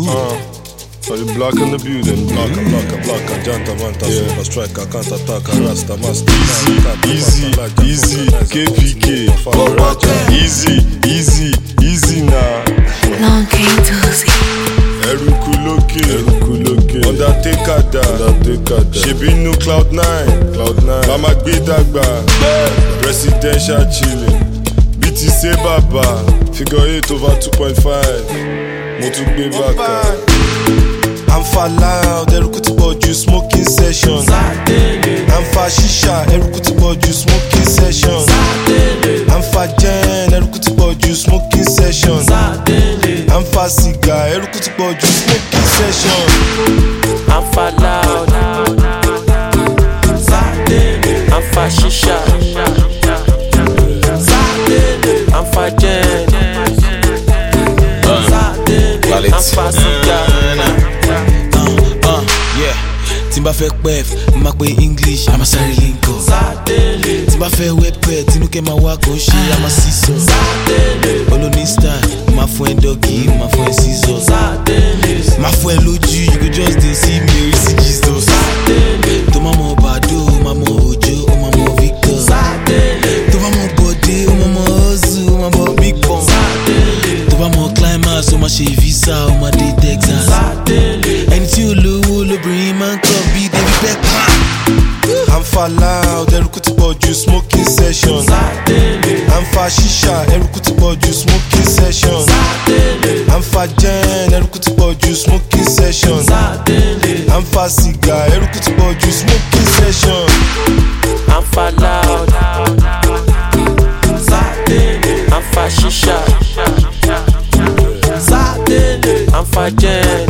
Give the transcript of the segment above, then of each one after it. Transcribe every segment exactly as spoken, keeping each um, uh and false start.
Uh, for the block in the building, blocker, blocker, blocker, janta, manta, yeah. Super striker, counter attacker, rasta, master, easy, easy, easy, K P K, easy, easy, easy now. Long King Tuesday. Eruku loke, Eruku loke, Undertaker da, Undertaker da. Shebi nu cloud nine, cloud nine. Mama gbe dagba, presidential chilling. B T C baba, figure eight over two point five. Mo tún gbé baka. I'm for loud, Eruku ti pọ̀jù smoking session. I'm for shisha, Eruku ti pọ̀jù smoking session. I'm for gen, Eruku ti pọ̀jù smoking session. I'm for cigar, Eruku ti pọ̀jù smoking session. I'm for loud, I'm for shisha, I'm for gen, I'm for cigar. Timba fẹ́ pef, ma pe English, ama sáré linko. Timba fẹ́ wepẹ, tinuke ma wa kò ṣe, ama sísọ. Olóní style, ma fún ẹ doggy, ma fún ẹ scissors. Ma fún ẹ lójú, you go just dey see me, see Jesus. Tó ma mọ Bado, ó ma mọ Ojo, ó ma mọ Victor. Tó ma mọ Bode, ó ma mọ Ozu, ó ma mọ Big Pong. Tó ma mọ Climax, ó ma ṣe visa, ó ma dé Texas. Ẹni tí ó lówó lóbìnrin máa ń kọ́ bí David Beckham. I'm for loud, Eruku ti pọ̀jù smoking session. I'm for shisha, Eruku ti pọ̀jù smoking session. I'm for gen, Eruku ti pọ̀jù smoking session. I'm for cigar, Eruku ti pọ̀jù smoking session. I'm for loud, I'm for shisha, I'm for gen,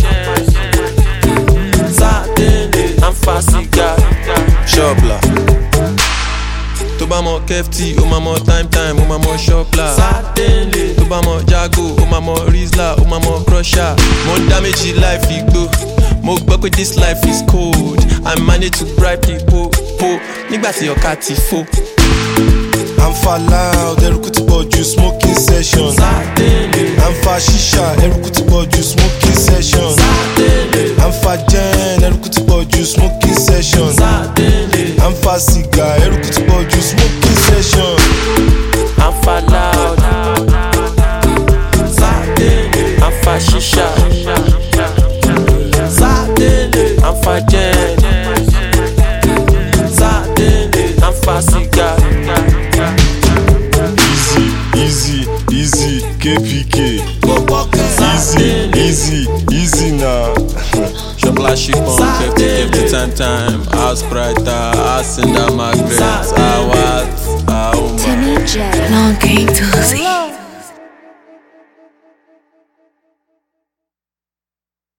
I'm for cigar. Shopla. Tó bá mọ Kefty, ó máa mọ time time, ó máa mọ Shopla. Tó bá mọ Jago, ó máa mọ Rizla, ó máa mọ Crusher. Mo dá méjì life igbó. Mo gbọ́ pé this life is cold. I manage to bribe people. Po nígbà tí ọ̀ka ti fò. I'm for loud, Eruku ti pọ̀jù smoking session. I'm for shisha, Eruku ti pọ̀jù smoking session. I'm for gen, Eruku ti pọ̀jù smoking session. I'm for cigar, Eruku ti pọ̀jù smoking session. I'm for loud, I'm for shisha, I'm for gen, I'm for cigar. Easy, easy, K P K. Easy, easy, easy now. Shopla Shipon, Kefty, Kefty time time. House brighter, house in the Margaret. I what? I Timmy J. Long King Tuesday.